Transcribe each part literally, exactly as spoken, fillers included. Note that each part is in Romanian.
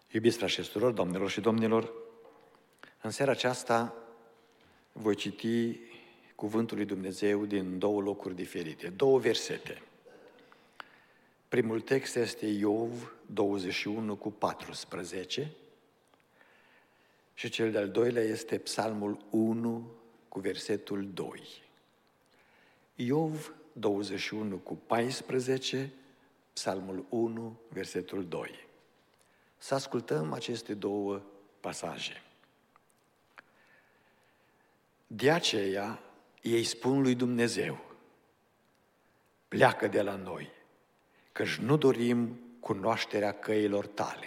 Iubiți frați și surori, doamnelor și domnilor, în seara aceasta voi citi Cuvântul lui Dumnezeu din două locuri diferite, două versete. Primul text este Iov douăzeci și unu cu paisprezece și cel de-al doilea este Psalmul unu cu versetul doi. Iov douăzeci și unu cu paisprezece, Psalmul unu, versetul doi. Să ascultăm aceste două pasaje. De aceea ei spun lui Dumnezeu: pleacă de la noi, căci nu dorim cunoașterea căilor tale.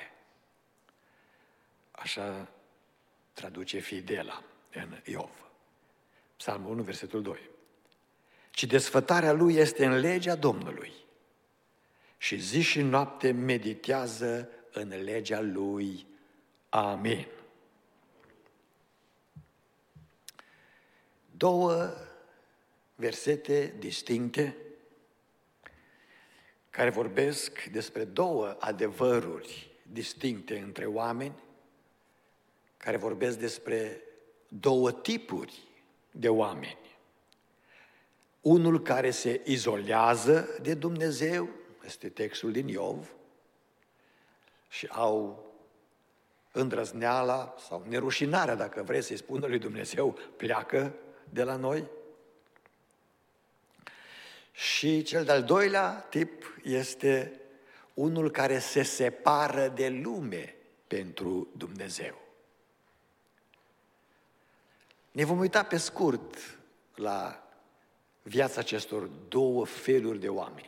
Așa traduce Fidela în Iov. Psalmul unu, versetul doi. Ci desfătarea lui este în legea Domnului și zi și noapte meditează în legea lui. Amin. Două versete distincte care vorbesc despre două adevăruri distincte între oameni, care vorbesc despre două tipuri de oameni. Unul care se izolează de Dumnezeu, este textul din Iov, și au îndrăzneala sau nerușinarea, dacă vreți să-i spună lui Dumnezeu, pleacă de la noi. Și cel de-al doilea tip este unul care se separă de lume pentru Dumnezeu. Ne vom uita pe scurt la viața acestor două feluri de oameni.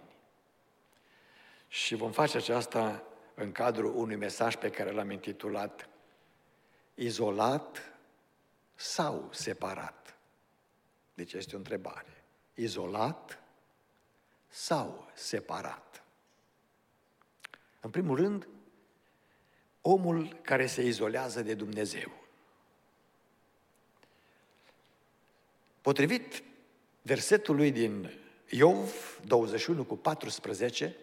Și vom face aceasta în cadrul unui mesaj pe care l-am intitulat Izolat sau separat? Deci este o întrebare. Izolat sau separat? În primul rând, omul care se izolează de Dumnezeu. Potrivit versetului din Iov douăzeci și unu cu paisprezece,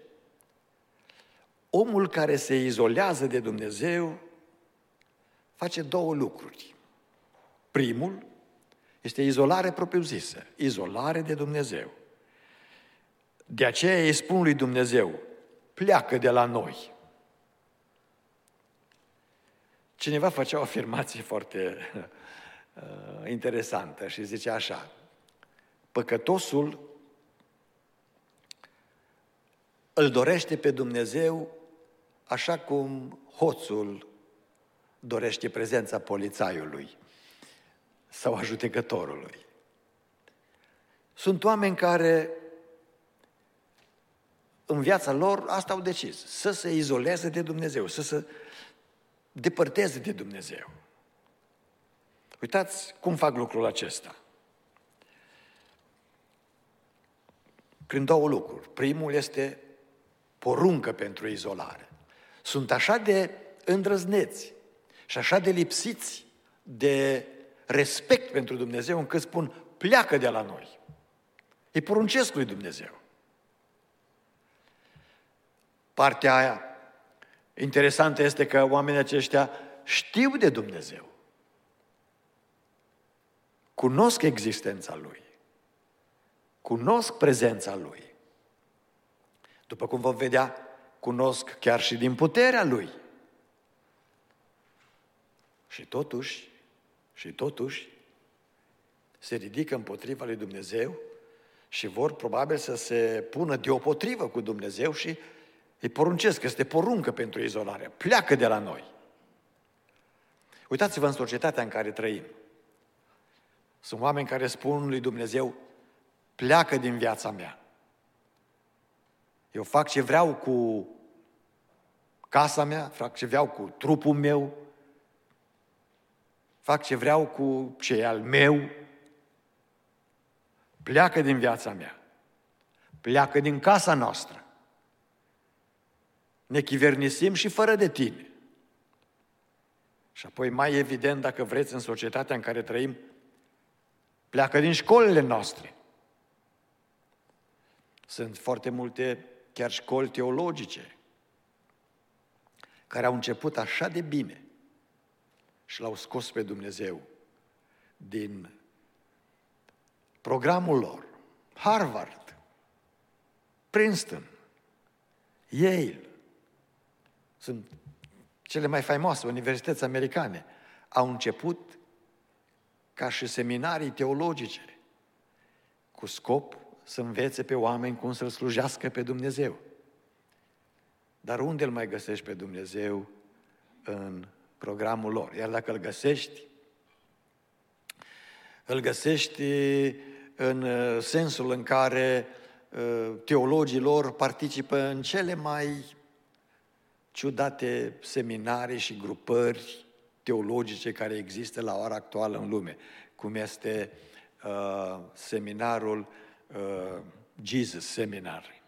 omul care se izolează de Dumnezeu face două lucruri. Primul este izolare propriu-zisă, izolare de Dumnezeu. De aceea îi spun lui Dumnezeu: pleacă de la noi. Cineva făcea o afirmație foarte uh, interesantă și zicea așa: păcătosul îl dorește pe Dumnezeu așa cum hoțul dorește prezența polițaiului sau a judecătorului. Sunt oameni care în viața lor asta au decis, să se izoleze de Dumnezeu, să se depărteze de Dumnezeu. Uitați cum fac lucrul acesta. Prin două lucruri. Primul este poruncă pentru izolare. Sunt așa de îndrăzneți și așa de lipsiți de respect pentru Dumnezeu încât spun: pleacă de la noi. Îi poruncesc lui Dumnezeu. Partea aia interesantă este că oamenii aceștia știu de Dumnezeu. Cunosc existența Lui. Cunosc prezența Lui. După cum vom vedea, cunosc chiar și din puterea Lui. Și totuși, și totuși, se ridică împotriva lui Dumnezeu și vor probabil să se pună deopotrivă cu Dumnezeu și îi poruncesc, este poruncă pentru izolare. Pleacă de la noi. Uitați-vă în societatea în care trăim. Sunt oameni care spun lui Dumnezeu: pleacă din viața mea. Eu fac ce vreau cu casa mea, fac ce vreau cu trupul meu, fac ce vreau cu ce e al meu. Pleacă din viața mea. Pleacă din casa noastră. Ne chivernisim și fără de tine. Și apoi, mai evident, dacă vreți, în societatea în care trăim, pleacă din școlile noastre. Sunt foarte multe chiar școli teologice care au început așa de bine și l-au scos pe Dumnezeu din programul lor, Harvard, Princeton, Yale, sunt cele mai faimoase universități americane, au început ca și seminarii teologice, cu scop să învețe pe oameni cum să-L slujească pe Dumnezeu. Dar unde îl mai găsești pe Dumnezeu în programul lor? Iar dacă îl găsești, îl găsești în sensul în care teologii lor participă în cele mai ciudate seminarii și grupări teologice care există la ora actuală în lume, cum este uh, seminarul uh, Jesus Seminar,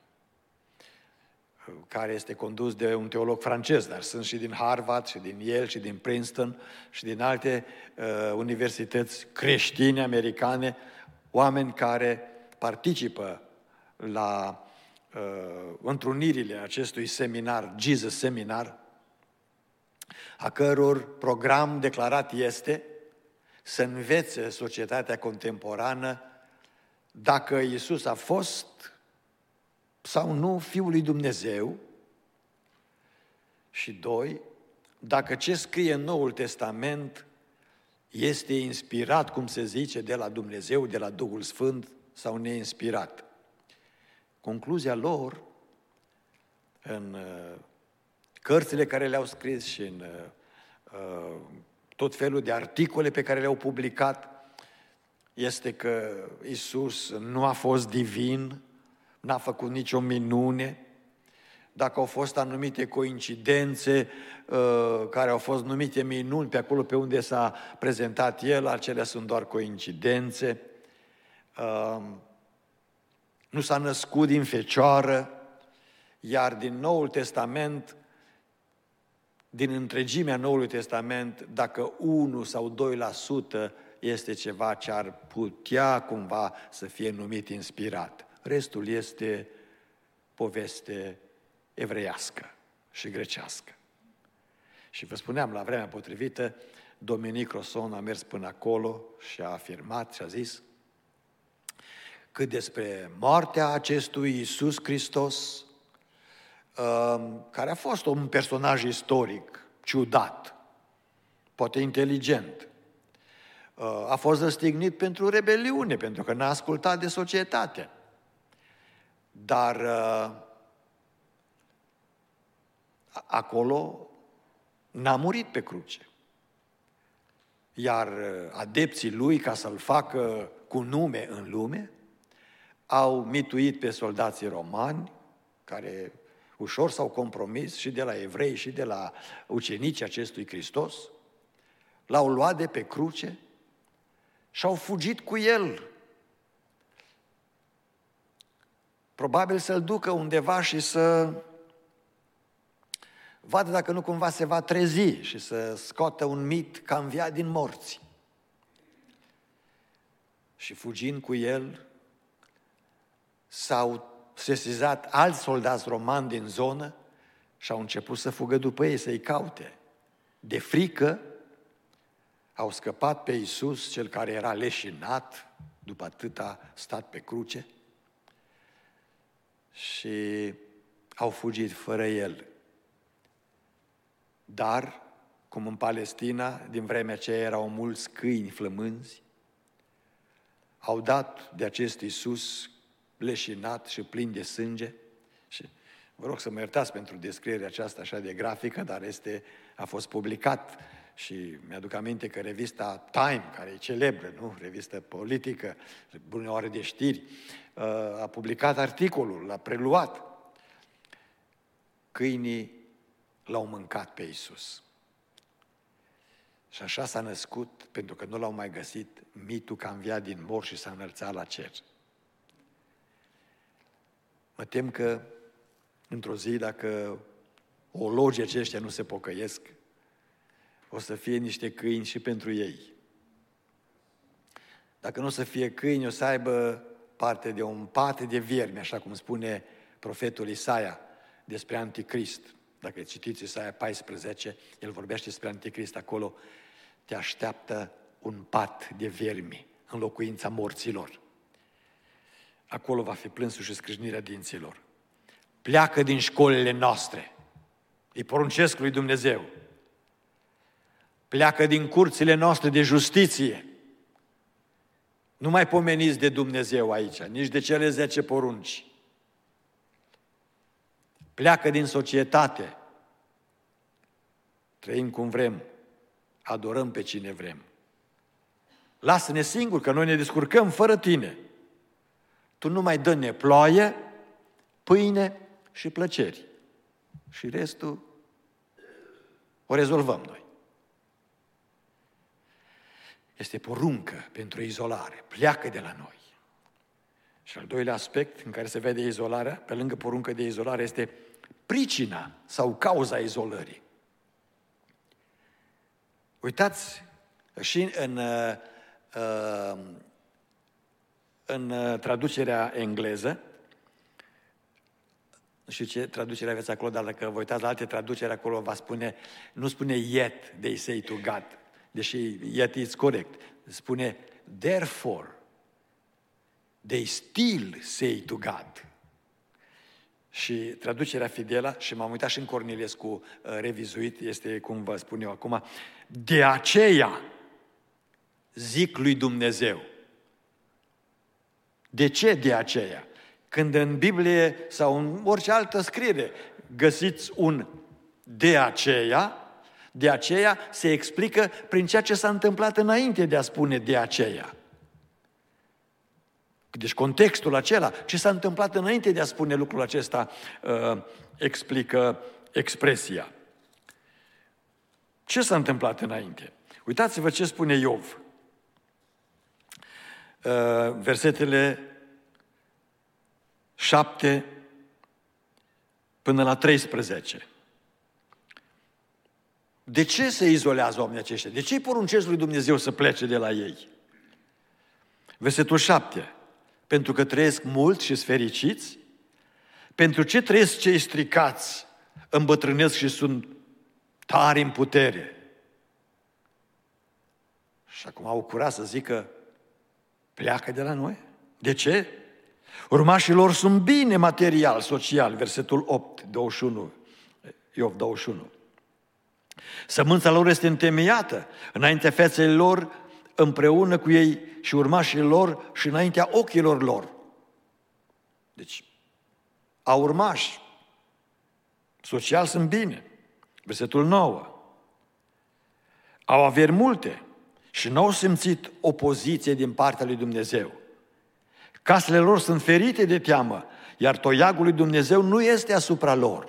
care este condus de un teolog francez, dar sunt și din Harvard, și din Yale, și din Princeton, și din alte uh, universități creștine americane, oameni care participă la uh, întrunirile acestui seminar, Jesus Seminar, a căror program declarat este să învețe societatea contemporană dacă Iisus a fost sau nu Fiul lui Dumnezeu și doi, dacă ce scrie în Noul Testament este inspirat, cum se zice, de la Dumnezeu, de la Duhul Sfânt sau neinspirat. Concluzia lor în cărțile care le-au scris și în uh, tot felul de articole pe care le-au publicat este că Iisus nu a fost divin, n-a făcut nicio minune. Dacă au fost anumite coincidențe uh, care au fost numite minuni pe acolo pe unde s-a prezentat El, acelea sunt doar coincidențe. Uh, nu s-a născut din fecioară, iar din Noul Testament, din întregimea Noului Testament, dacă unu sau doi la sută este ceva ce ar putea cumva să fie numit inspirat. Restul este poveste evreiască și grecească. Și vă spuneam, la vremea potrivită, Dominic Roson a mers până acolo și a afirmat și a zis că despre moartea acestui Iisus Hristos, care a fost un personaj istoric, ciudat, poate inteligent, a fost răstignit pentru rebeliune, pentru că n-a ascultat de societate. Dar acolo n-a murit pe cruce. Iar adepții lui, ca să-l facă cu nume în lume, au mituit pe soldații romani, care ușor s-au compromis și de la evrei și de la ucenicii acestui Hristos, l-au luat de pe cruce și au fugit cu el. Probabil să-l ducă undeva și să vadă dacă nu cumva se va trezi și să scoată un mit că a înviat din morți. Și fugind cu el, s-au sesizat alți soldați romani din zonă și au început să fugă după ei, să-i caute. De frică, au scăpat pe Iisus, cel care era leșinat după atâta stat pe cruce, și au fugit fără el. Dar, cum în Palestina, din vremea aceea erau mulți câini flămânzi, au dat de acest Iisus leșinat și plin de sânge. Și vă rog să mă iertați pentru descrierea aceasta așa de grafică, dar este, a fost publicat și mi-aduc aminte că revista Time, care e celebră, nu? Revistă politică, bună oară de știri, a publicat articolul, l-a preluat. Câinii l-au mâncat pe Iisus. Și așa s-a născut, pentru că nu l-au mai găsit, mitul că a înviat din morți și s-a înălțat la cer. Mă tem că într-o zi, dacă ologii aceștia nu se pocăiesc, o să fie niște câini și pentru ei. Dacă nu o să fie câini, o să aibă parte de un pate de viermi, așa cum spune profetul Isaia despre Anticrist. Dacă citiți Isaia paisprezece, el vorbește despre Anticrist acolo, te așteaptă un pat de viermi în locuința morților. Acolo va fi plânsul și scrâșnirea dinților. Pleacă din școlile noastre. Îi poruncesc lui Dumnezeu. Pleacă din curțile noastre de justiție. Nu mai pomeniți de Dumnezeu aici, nici de cele zece porunci. Pleacă din societate. Trăim cum vrem. Adorăm pe cine vrem. Lasă-ne singuri, că noi ne descurcăm fără tine. Tu nu mai dă-ne ploaie, pâine și plăceri. Și restul o rezolvăm noi. Este poruncă pentru izolare. Pleacă de la noi. Și al doilea aspect în care se vede izolarea, pe lângă poruncă de izolare, este pricina sau cauza izolării. Uitați, și în, în traducerea engleză, nu știu ce traducere aveți acolo, dar dacă vă uitați la alte traduceri, acolo va spune, nu spune yet, they say to God, deși yet is corect, spune therefore, they still say to God. Și traducerea Fidela, și m-am uitat și în Cornilescu uh, revizuit, este cum vă spun eu acum, de aceea zic lui Dumnezeu. De ce de aceea? Când în Biblie sau în orice altă scriere găsiți un de aceea, de aceea se explică prin ceea ce s-a întâmplat înainte de a spune de aceea. Deci contextul acela, ce s-a întâmplat înainte de a spune lucrul acesta, uh, explică expresia. Ce s-a întâmplat înainte? Uitați-vă ce spune Iov. Uh, versetele șapte până la treisprezece. De ce se izolează oamenii aceștia? De ce îi poruncesc lui Dumnezeu să plece de la ei? Versetul șapte. Pentru că trăiesc mult și sunt fericiți? Pentru ce trăiesc cei stricați, îmbătrânesc și sunt tari în putere? Și acum au curaj să zică, pleacă de la noi? De ce? Urmașii lor sunt bine material, social, versetul opt, douăzeci și unu, Iov douăzeci și unu. Sămânța lor este întemeiată înaintea feței lor, împreună cu ei și urmașii lor și înaintea ochilor lor. Deci, au urmași. Social sunt bine. Versetul nouă. Au averi multe și n-au simțit opoziție din partea lui Dumnezeu. Casele lor sunt ferite de teamă, iar toiagul lui Dumnezeu nu este asupra lor.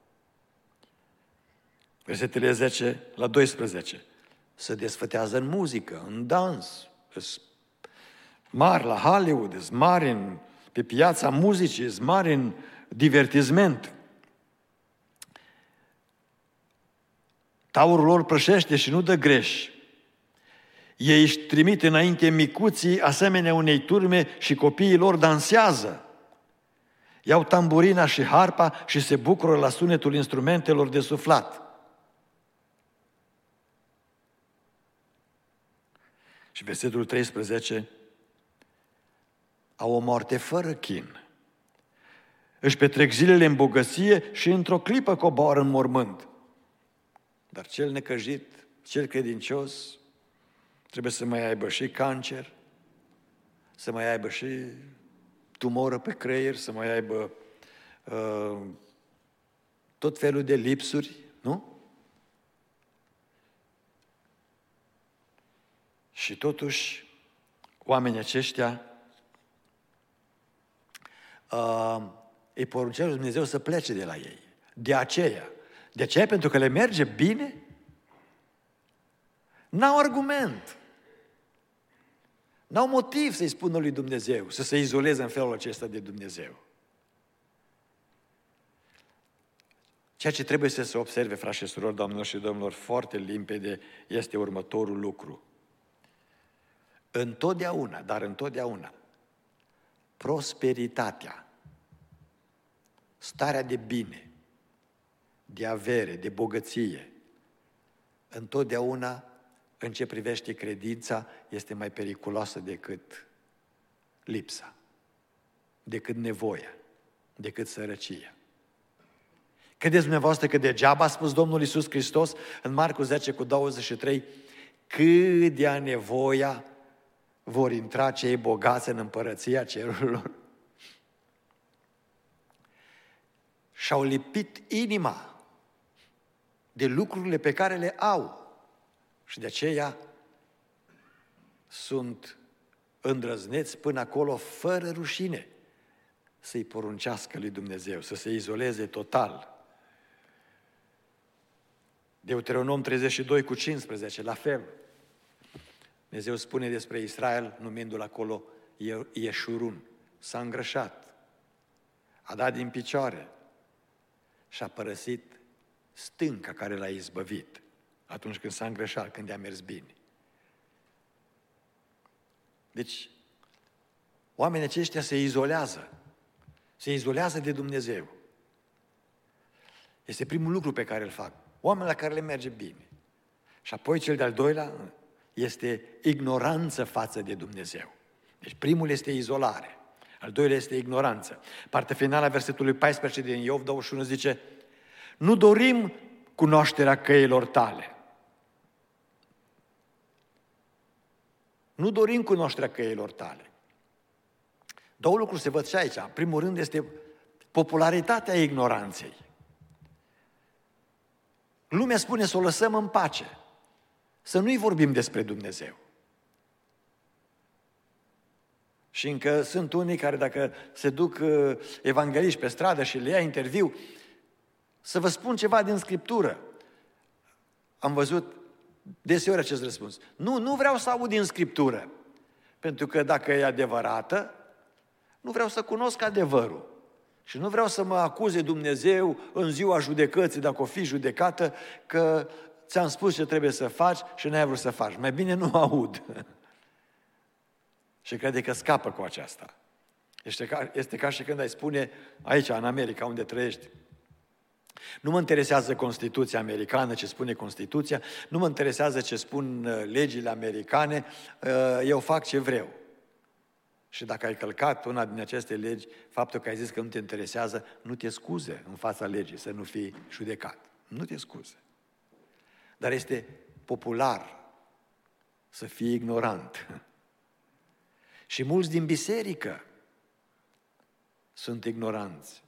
Versetele zece la doisprezece. Se desfătează în muzică, în dans, sunt mari la Hollywood, sunt mari în, pe piața muzicii, sunt mari în divertisment. Taurul lor prășește și nu dă greș. Ei își trimit înainte micuții asemenea unei turme și copiii lor dansează. Iau tamburina și harpa și se bucură la sunetul instrumentelor de suflat. Și versetul treisprezece, au o moarte fără chin. Își petrec zilele în bogăție și într-o clipă coboară în mormânt. Dar cel necăjit, cel credincios, trebuie să mai aibă și cancer, să mai aibă și tumoră pe creier, să mai aibă uh, tot felul de lipsuri, nu? Și totuși, oamenii aceștia uh, îi poruncea lui Dumnezeu să plece de la ei. De aceea. De aceea, pentru că le merge bine, n-au argument. N-au motiv să-i spună lui Dumnezeu, să se izoleze în felul acesta de Dumnezeu. Ceea ce trebuie să se observe, frați și surori, doamnelor și domnilor, foarte limpede, este următorul lucru. Întotdeauna, dar întotdeauna, prosperitatea, starea de bine, de avere, de bogăție, întotdeauna, în ce privește credința, este mai periculoasă decât lipsa, decât nevoia, decât sărăcia. Credeți dumneavoastră că degeaba a spus Domnul Iisus Hristos în Marcu zece cu douăzeci și trei cât de-a nevoia vor intra cei bogați în împărăția cerurilor? Și-au lipit inima de lucrurile pe care le au și de aceea sunt îndrăzneți până acolo fără rușine să-i poruncească lui Dumnezeu, să se izoleze total. Deuteronom treizeci și doi cu cincisprezece, la fel. Dumnezeu spune despre Israel, numindu-l acolo Ieșurun. S-a îngrășat, a dat din picioare și a părăsit stânca care l-a izbăvit atunci când s-a îngrășat, când i-a mers bine. Deci, oamenii aceștia se izolează, se izolează de Dumnezeu. Este primul lucru pe care îl fac. Oamenii la care le merge bine. Și apoi cel de-al doilea este ignoranță față de Dumnezeu. Deci primul este izolare, al doilea este ignoranță. Partea finală a versetului paisprezece din Iov douăzeci și unu zice: nu dorim cunoașterea căilor tale. Nu dorim cunoașterea căilor tale. Două lucruri se văd și aici. În primul rând este popularitatea ignoranței. Lumea spune să o lăsăm în pace, să nu-i vorbim despre Dumnezeu. Și încă sunt unii care dacă se duc evangeliști pe stradă și le ia interviu, să vă spun ceva din Scriptură. Am văzut deseori acest răspuns. Nu, nu vreau să aud din Scriptură, pentru că dacă e adevărată, nu vreau să cunosc adevărul. Și nu vreau să mă acuze Dumnezeu în ziua judecății, dacă o fi judecată, că ți-am spus ce trebuie să faci și n-ai vrut să faci. Mai bine nu aud. Și crede că scapă cu aceasta. Este ca, este ca și când ai spune, aici, în America, unde trăiești, nu mă interesează Constituția americană, ce spune Constituția, nu mă interesează ce spun legile americane, eu fac ce vreau. Și dacă ai călcat una din aceste legi, faptul că ai zis că nu te interesează, nu te scuze în fața legii să nu fii judecat. Nu te scuze. Dar este popular să fii ignorant. Și mulți din biserică sunt ignoranți.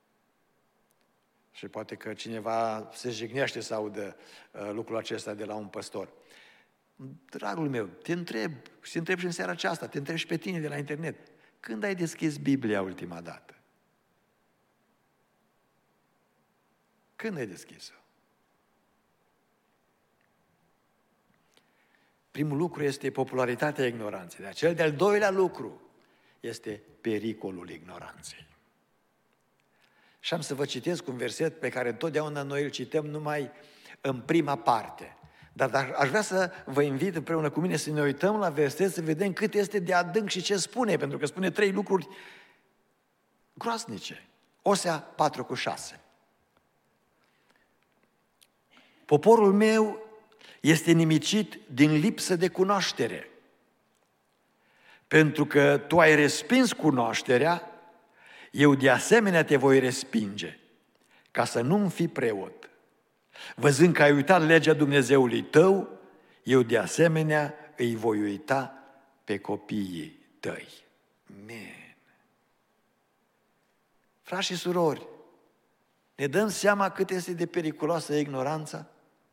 Și poate că cineva se jignește să audă uh, lucrul acesta de la un păstor. Dragul meu, te întreb, și te întreb și în seara aceasta, te întreb și pe tine de la internet, când ai deschis Biblia ultima dată? Când ai deschis-o? Primul lucru este popularitatea ignoranței, dar cel de-al doilea lucru este pericolul ignoranței. Și am să vă citesc un verset pe care întotdeauna noi îl cităm numai în prima parte. Dar, dar aș vrea să vă invit împreună cu mine să ne uităm la verset, să vedem cât este de adânc și ce spune, pentru că spune trei lucruri groaznice. Osea patru cu șase. Poporul meu este nimicit din lipsă de cunoaștere, pentru că tu ai respins cunoașterea, eu de asemenea te voi respinge, ca să nu-mi fii preot. Văzând că ai uitat legea Dumnezeului tău, eu de asemenea îi voi uita pe copiii tăi. Amen. Frați și surori, ne dăm seama cât este de periculoasă ignoranța?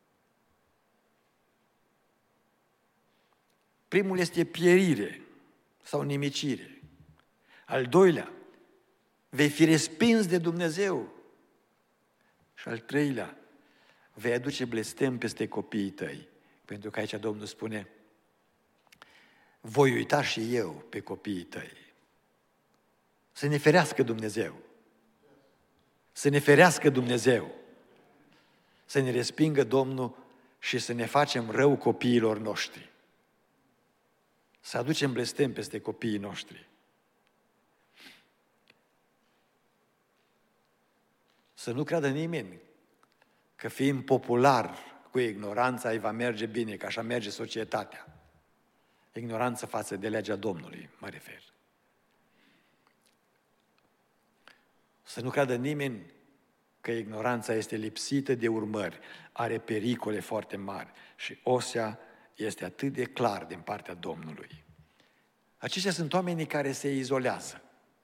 Primul este pierire sau nimicire. Al doilea, vei fi respins de Dumnezeu. Și al treilea, vei aduce blestem peste copiii tăi. Pentru că aici Domnul spune, voi uita și eu pe copiii tăi. Să ne ferească Dumnezeu. Să ne ferească Dumnezeu. Să ne respingă Domnul și să ne facem rău copiilor noștri. Să aducem blestem peste copiii noștri. Să nu creadă nimeni că fiind popular cu ignoranța îi va merge bine, că așa merge societatea. Ignoranță față de legea Domnului, mă refer. Să nu creadă nimeni că ignoranța este lipsită de urmări, are pericole foarte mari și Osea este atât de clar din partea Domnului. Aceștia sunt oamenii care se izolează.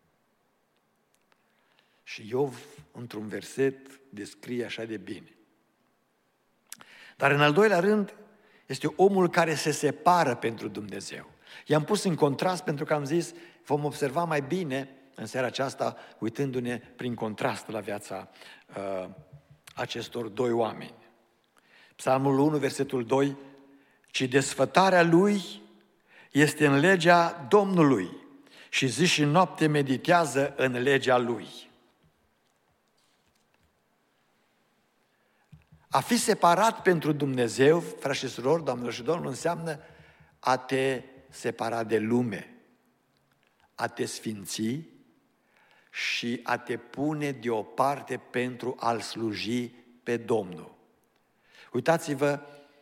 Și Iov, într-un verset, descrie așa de bine. Dar în al doilea rând, este omul care se separă pentru Dumnezeu. I-am pus în contrast pentru că am zis, vom observa mai bine în seara aceasta, uitându-ne prin contrast la viața uh, acestor doi oameni. Psalmul unu, versetul doi, ci desfătarea lui este în legea Domnului și zi și noapte meditează în legea lui. A fi separat pentru Dumnezeu, frați și surori, doamnelor și domnilor, înseamnă a te separa de lume, a te sfinți și a te pune deoparte pentru a-L sluji pe Domnul. Uitați-vă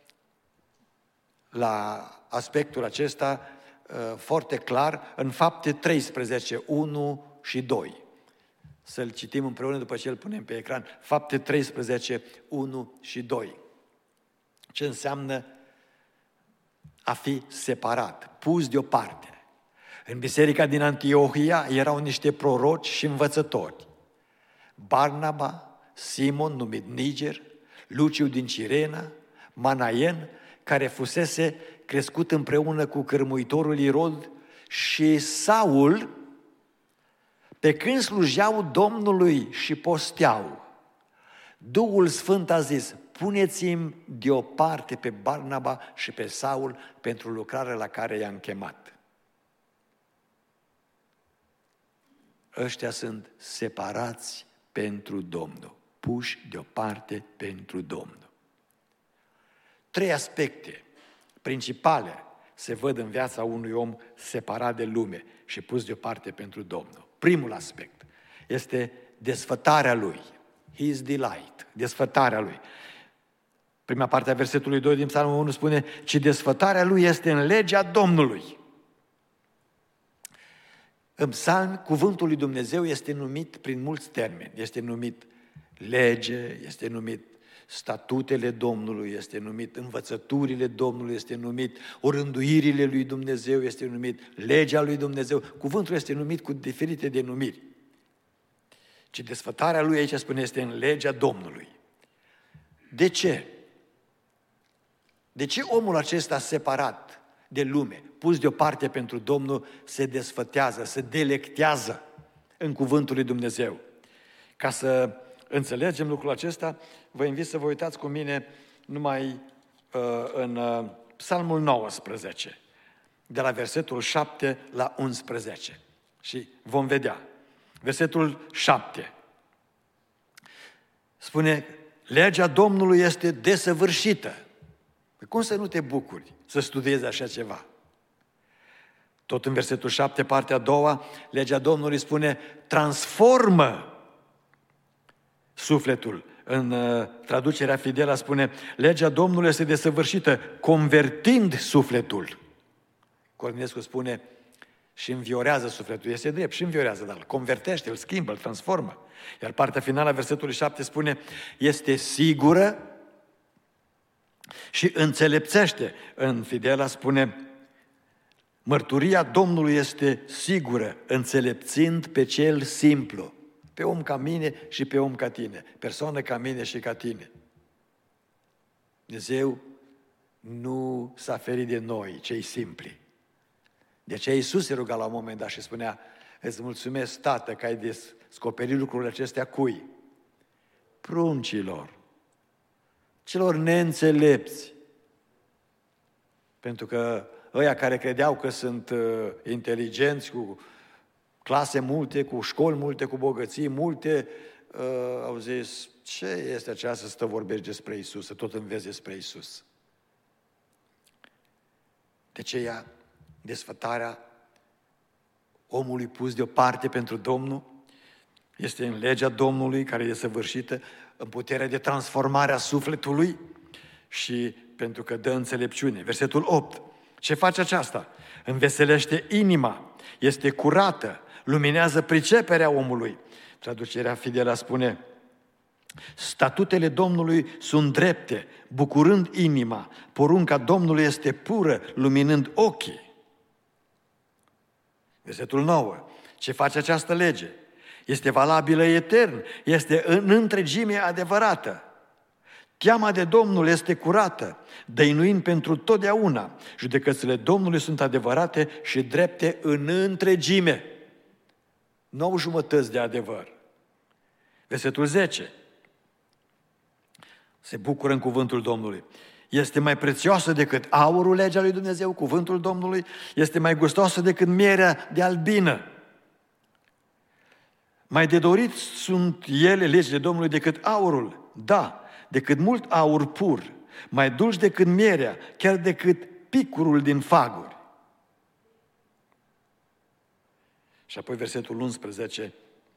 la aspectul acesta foarte clar în Fapte treisprezece, unu și doi. Să-l citim împreună după ce îl punem pe ecran. Fapte treisprezece, unu și doi. Ce înseamnă a fi separat, pus deoparte. În biserica din Antiohia erau niște proroci și învățători. Barnaba, Simon, numit Niger, Luciu din Cirena, Manaen, care fusese crescut împreună cu cârmuitorul Irod, și Saul, pe când slujeau Domnului și posteau, Duhul Sfânt a zis, puneți-mi deoparte pe Barnaba și pe Saul pentru lucrarea la care i-am chemat. Ăștia sunt separați pentru Domnul, puși deoparte pentru Domnul. Trei aspecte principale se văd în viața unui om separat de lume și pus deoparte pentru Domnul. Primul aspect este desfătarea lui, his delight, desfătarea lui. Prima parte a versetului doi din Psalmul unu spune, ci desfătarea lui este în legea Domnului. În Psalm, cuvântul lui Dumnezeu este numit prin mulți termeni. Este numit lege, este numit statutele Domnului, este numit învățăturile Domnului, este numit orânduirile lui Dumnezeu, este numit legea lui Dumnezeu. Cuvântul este numit cu diferite denumiri. Ci desfătarea lui, aici spune, este în legea Domnului. De ce? De ce omul acesta separat de lume, pus deoparte pentru Domnul, se desfătează, se delectează în cuvântul lui Dumnezeu? Ca să înțelegem lucrul acesta, vă invit să vă uitați cu mine numai uh, în uh, Psalmul nouăsprezece, de la versetul șapte la unsprezece. Și vom vedea. Versetul șapte spune, legea Domnului este desăvârșită. Cum să nu te bucuri să studiezi așa ceva? Tot în versetul șapte, partea a doua, legea Domnului spune, transformă sufletul. În uh, traducerea Fidela spune, legea Domnului este desăvârșită, convertind sufletul. Cornescu spune, și înviorează sufletul. Este drept, și înviorează, dar îl convertește, îl schimbă, îl transformă. Iar partea finală a versetului șapte spune, este sigură și înțelepțește. În Fidela spune, mărturia Domnului este sigură, înțelepțind pe cel simplu. Pe om ca mine și pe om ca tine. Persoană ca mine și ca tine. Dumnezeu nu s-a ferit de noi, cei simpli. De aceea Iisus se ruga la un moment dat și spunea, îți mulțumesc, Tată, că ai descoperit lucrurile acestea cui? Pruncilor, celor neînțelepți. Pentru că ăia care credeau că sunt uh, inteligenți, cu clase multe, cu școli multe, cu bogății multe, uh, au zis, ce este aceasta să te vorbești despre Iisus, să tot înveți despre Iisus? De aceea, desfătarea omului pus deoparte pentru Domnul este în legea Domnului, care e desăvârșită, în puterea de transformare a sufletului și pentru că dă înțelepciune. Versetul opt. Ce face aceasta? Înveselește inima, este curată, luminează priceperea omului. Traducerea Fidelă spune: statutele Domnului sunt drepte, bucurând inima, porunca Domnului este pură, luminând ochii. Versetul nouă. Ce face această lege? Este valabilă etern, este în întregime adevărată. Teama de Domnul este curată, dăinuind pentru totdeauna. Judecățile Domnului sunt adevărate și drepte în întregime. Nu au jumătăți de adevăr. Versetul zece. Se bucură în cuvântul Domnului. Este mai prețioasă decât aurul, legea lui Dumnezeu, cuvântul Domnului. Este mai gustoasă decât mierea de albină. Mai de dorit sunt ele, legile Domnului, decât aurul. Da, decât mult aur pur. Mai dulci decât mierea, chiar decât picurul din faguri. Și apoi versetul unsprezece.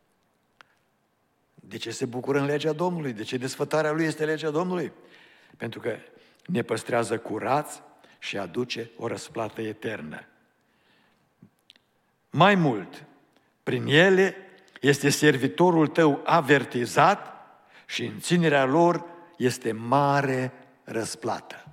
De ce se bucură în legea Domnului? De ce desfătarea lui este legea Domnului? Pentru că ne păstrează curați și aduce o răsplată eternă. Mai mult, prin ele este servitorul tău avertizat și în ținerea lor este mare răsplată.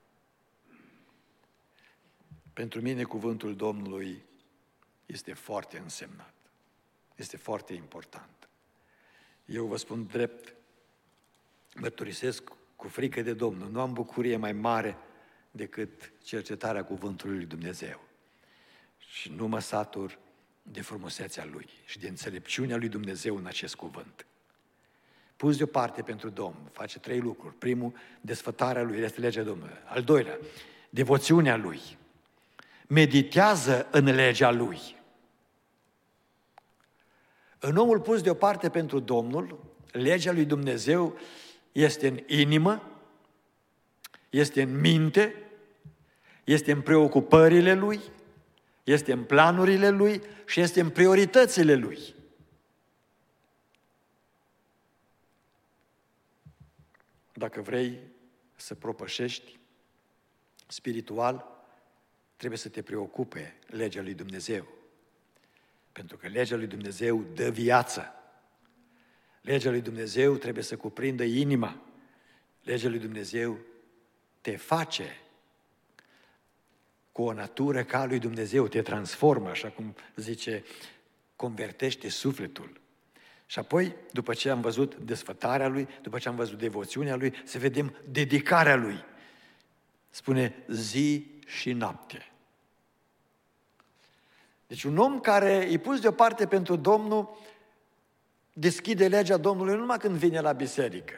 Pentru mine cuvântul Domnului este foarte însemnat. Este foarte important. Eu vă spun drept, mărturisesc cu frică de Domnul. Nu am bucurie mai mare decât cercetarea cuvântului lui Dumnezeu. Și nu mă satur de frumusețea Lui și de înțelepciunea lui Dumnezeu în acest cuvânt. Pus deoparte pentru Domn, face trei lucruri. Primul, desfătarea Lui, este legea Domnului. Al doilea, devoțiunea Lui. Meditează în legea Lui. În omul pus deoparte pentru Domnul, legea lui Dumnezeu este în inimă, este în minte, este în preocupările lui, este în planurile lui și este în prioritățile lui. Dacă vrei să propășești spiritual, trebuie să te preocupe legea lui Dumnezeu. Pentru că legea lui Dumnezeu dă viață. Legea lui Dumnezeu trebuie să cuprindă inima. Legea lui Dumnezeu te face cu o natură ca a lui Dumnezeu, te transformă, așa cum zice, convertește sufletul. Și apoi, după ce am văzut desfătarea lui, după ce am văzut devoțiunea lui, să vedem dedicarea lui. Spune zi și noapte. Deci un om care e pus deoparte pentru Domnul deschide legea Domnului nu numai când vine la biserică.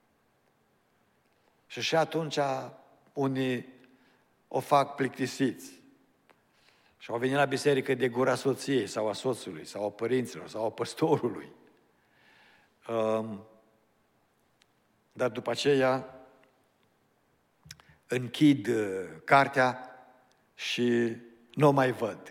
Și și atunci unii o fac plictisiți. Și au venit la biserică de gura soției sau a soțului sau a părinților sau a păstorului. Um, dar după aceea închid cartea și nu o mai văd.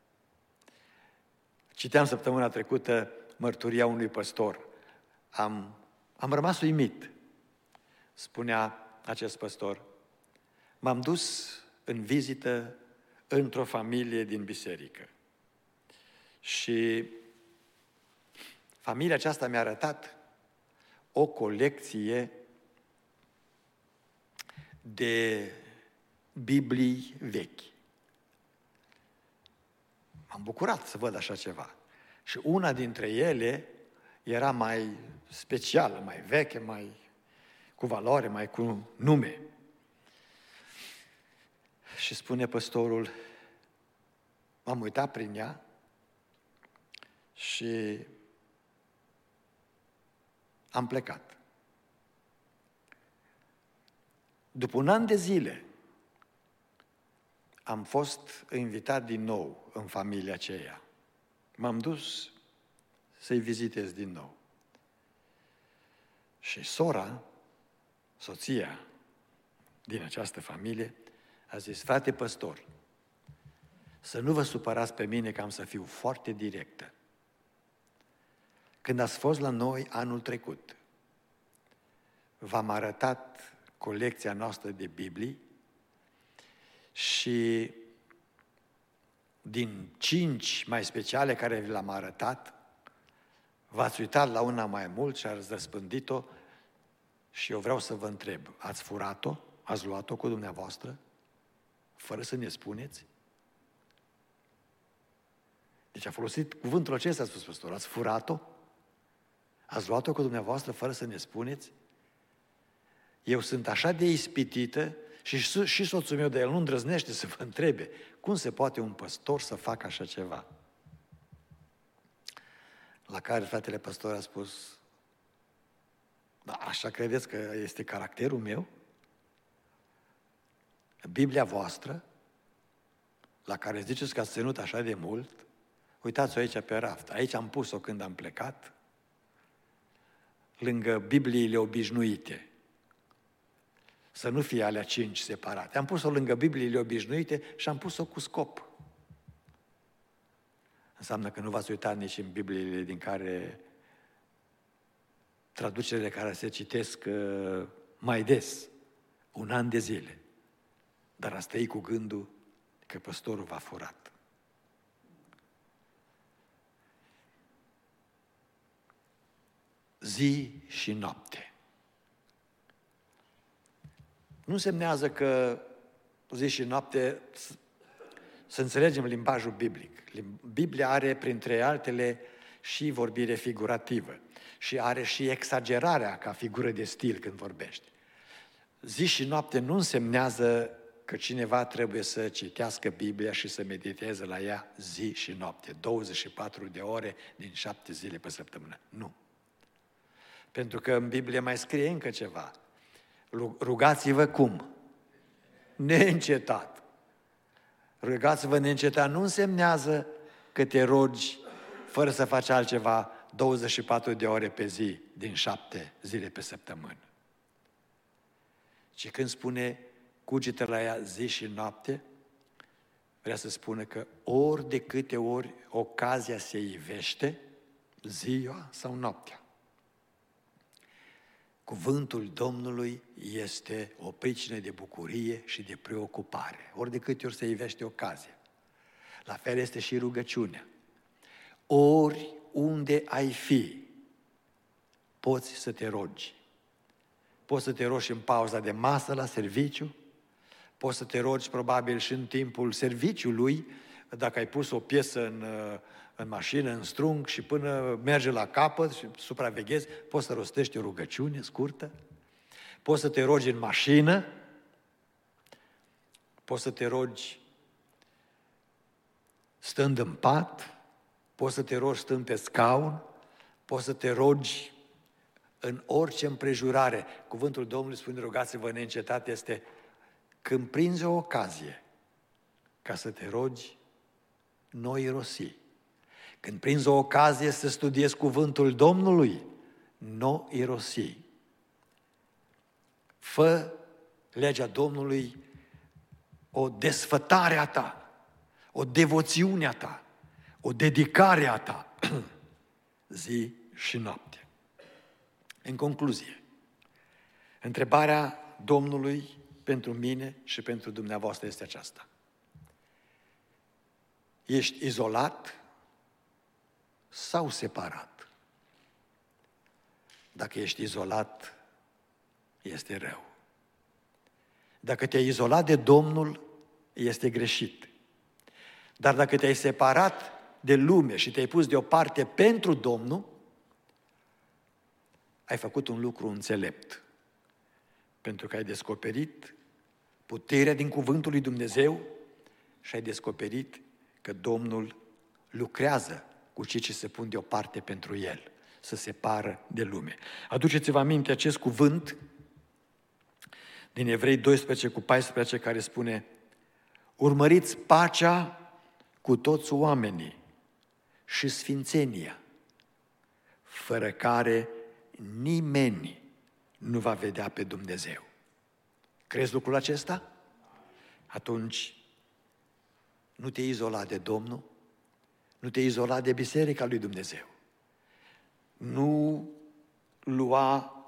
Citeam săptămâna trecută mărturia unui păstor. Am, am rămas uimit. Spunea acest păstor: m-am dus în vizită într-o familie din biserică. Și familia aceasta mi-a arătat o colecție de Biblii vechi. M-am bucurat să văd așa ceva. Și una dintre ele era mai specială, mai veche, mai cu valoare, mai cu nume. Și spune păstorul, m-am uitat prin ea și am plecat. După un an de zile am fost invitat din nou în familia aceea. M-am dus să-i vizitez din nou. Și sora, soția din această familie, a zis, frate păstor, să nu vă supărați pe mine că am să fiu foarte directă. Când ați fost la noi anul trecut, v-am arătat colecția noastră de Biblii și din cinci mai speciale care vi le-am arătat, v-ați uitat la una mai mult și ați răspândit-o și eu vreau să vă întreb, ați furat-o? Ați luat-o cu dumneavoastră? Fără să ne spuneți? Deci a folosit cuvântul acesta, a spus păstorul, ați furat-o? Ați luat-o cu dumneavoastră fără să ne spuneți? Eu sunt așa de ispitită și, și soțul meu de el nu îndrăznește să vă întrebe cum se poate un păstor să facă așa ceva. La care fratele păstor a spus, da, așa credeți că este caracterul meu? Biblia voastră, la care ziceți că ați ținut așa de mult, uitați-o aici pe raft. Aici am pus-o când am plecat, lângă Bibliile obișnuite. Să nu fie alea cinci separate. Am pus-o lângă Bibliile obișnuite și am pus-o cu scop. Înseamnă că nu v-ați uitat nici în Bibliile din care, traducerile care se citesc mai des, un an de zile. Dar ați trăit cu gândul că păstorul v-a furat. Zi și noapte. Nu semnează că zi și noapte să înțelegem limbajul biblic. Biblia are, printre altele, și vorbire figurativă și are și exagerarea ca figură de stil când vorbește. Zi și noapte nu însemnează că cineva trebuie să citească Biblia și să mediteze la ea zi și noapte, douăzeci și patru de ore din șapte zile pe săptămână. Nu. Pentru că în Biblie mai scrie încă ceva. Rugați-vă cum? Neîncetat. Rugați-vă neîncetat nu însemnează că te rogi fără să faci altceva douăzeci și patru de ore pe zi din șapte zile pe săptămână. Și când spune cugetă la ea zi și noapte, vrea să spună că ori de câte ori ocazia se ivește, ziua sau noaptea. Cuvântul Domnului este o pricină de bucurie și de preocupare. Ori de câte ori se ivește ocazia. La fel este și rugăciunea. Ori unde ai fi, poți să te rogi. Poți să te rogi în pauza de masă la serviciu, poți să te rogi probabil și în timpul serviciului, dacă ai pus o piesă în, în mașină, în strung și până merge la capăt și supraveghezi, poți să rostești o rugăciune scurtă, poți să te rogi în mașină, poți să te rogi stând în pat, poți să te rogi stând pe scaun, poți să te rogi în orice împrejurare. Cuvântul Domnului spune, rugați-vă neîncetat, este când prinzi o ocazie ca să te rogi, nu irosi. Când prinzi o ocazie să studiezi cuvântul Domnului, nu irosi. Fă legea Domnului o desfătare a ta, o devoțiune a ta, o dedicare a ta, zi și noapte. În concluzie, întrebarea Domnului pentru mine și pentru dumneavoastră este aceasta. Ești izolat sau separat? Dacă ești izolat, este rău. Dacă te-ai izolat de Domnul, este greșit. Dar dacă te-ai separat de lume și te-ai pus deoparte pentru Domnul, ai făcut un lucru înțelept. Pentru că ai descoperit puterea din cuvântul lui Dumnezeu și ai descoperit că Domnul lucrează cu cei ce se pun deoparte pentru El, să se separă de lume. Aduceți-vă aminte acest cuvânt din Evrei doisprezece cu paisprezece care spune: urmăriți pacea cu toți oamenii și sfințenia, fără care nimeni nu va vedea pe Dumnezeu. Crezi lucrul acesta? Atunci nu te izola de Domnul, nu te izola de Biserica lui Dumnezeu. Nu lua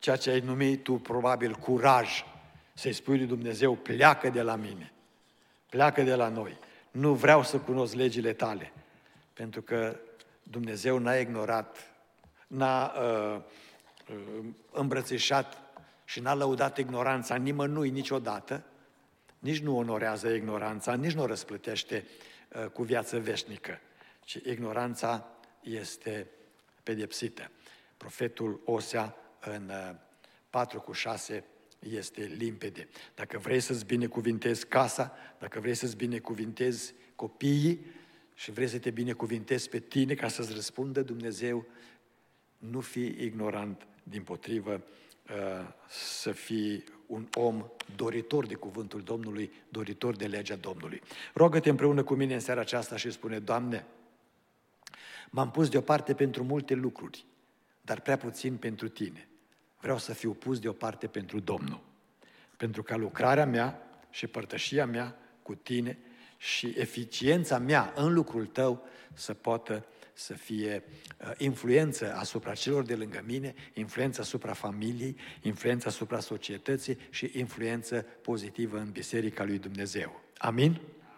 ceea ce ai numit tu probabil curaj, să-i spui lui Dumnezeu, pleacă de la mine, pleacă de la noi, nu vreau să cunosc legile tale, pentru că Dumnezeu n-a ignorat, n-a uh, uh, îmbrățișat și n-a lăudat ignoranța nimănui niciodată, nici nu onorează ignoranța, nici nu o răsplătește uh, cu viață veșnică, ci ignoranța este pedepsită. Profetul Osea în uh, patru cu șase este limpede. Dacă vrei să-ți binecuvintezi casa, dacă vrei să-ți binecuvintezi copiii și vrei să te binecuvintezi pe tine ca să-ți răspundă Dumnezeu, nu fi ignorant, dimpotrivă, să fii un om doritor de cuvântul Domnului, doritor de legea Domnului. Roagă-te împreună cu mine în seara aceasta și spune: Doamne, m-am pus deoparte pentru multe lucruri, dar prea puțin pentru Tine. Vreau să fiu pus deoparte pentru Domnul, pentru ca lucrarea mea și părtășia mea cu Tine și eficiența mea în lucrul Tău să poată să fie uh, influență asupra celor de lângă mine, influență asupra familiei, influență asupra societății și influență pozitivă în Biserica lui Dumnezeu. Amin?